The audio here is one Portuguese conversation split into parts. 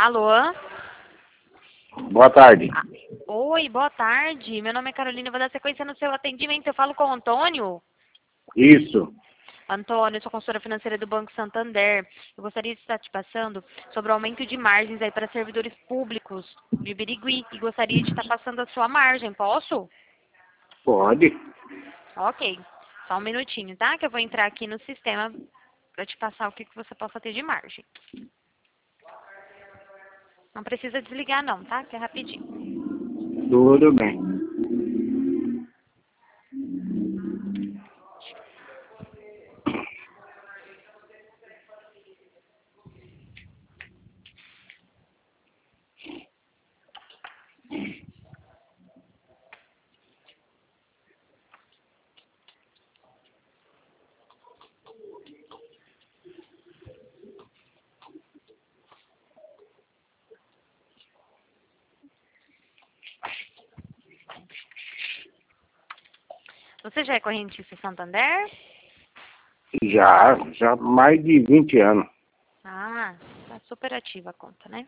Alô? Boa tarde. Oi, boa tarde. Meu nome é Carolina, eu vou dar sequência no seu atendimento. Eu falo com o Antônio? Isso. Antônio, eu sou consultora financeira do Banco Santander. Eu gostaria de estar te passando sobre o aumento de margens aí para servidores públicos de Birigui e gostaria de estar passando a sua margem. Posso? Pode. Ok. Só um minutinho, tá? Que eu vou entrar aqui no sistema para te passar o que você possa ter de margem. Não precisa desligar não, tá? Que é rapidinho. Tudo bem. Você já é correntista Santander? Já há mais de 20 anos. Ah, tá super ativa a conta, né?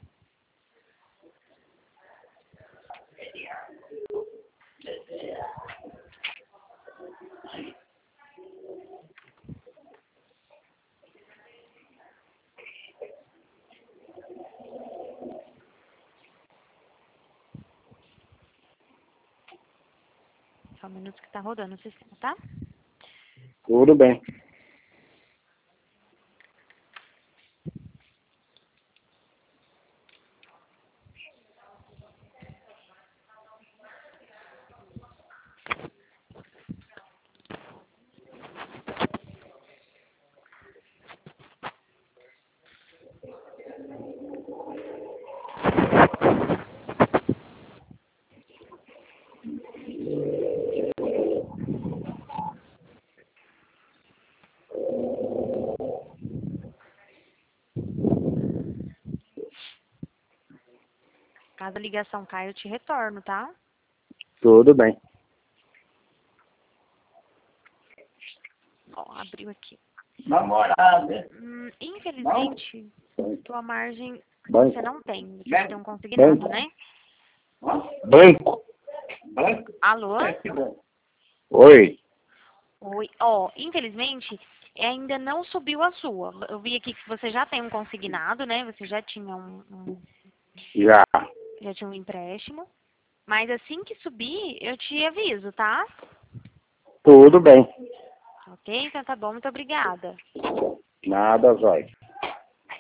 Só um minuto que tá rodando o sistema, tá? Tudo bem. Caso a ligação caia, eu te retorno, tá? Tudo bem. Ó, abriu aqui. Namorada. Infelizmente, tua margem Banco. você não tem. Você já tem um consignado, Banco. né? Banco. Alô? Oi. Oi. Ó, infelizmente, ainda não subiu a sua. Eu vi aqui que você já tem um consignado, né? Você já tinha Já. já tinha um empréstimo. Mas assim que subir, eu te aviso, tá? Tudo bem. Ok? Então tá bom, muito obrigada. Nada, Zóio.